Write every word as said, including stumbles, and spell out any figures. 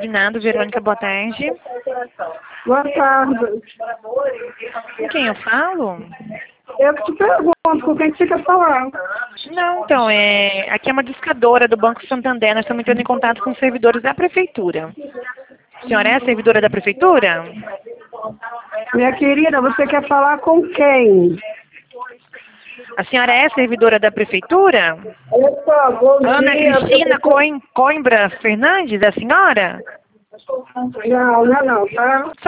Combinado, Verônica, boa tarde. Boa tarde. Com quem eu falo? Eu que te pergunto, com quem que você quer falar? Não, então, é... aqui é uma discadora do Banco Santander, nós estamos entrando em contato com os servidores da Prefeitura. A senhora é a servidora da Prefeitura? Minha querida, você quer falar com quem? A senhora é servidora da Prefeitura? Opa, bom Ana dia. Cristina Coim- Coimbra Fernandes, é a senhora? Não, não, é não, tá?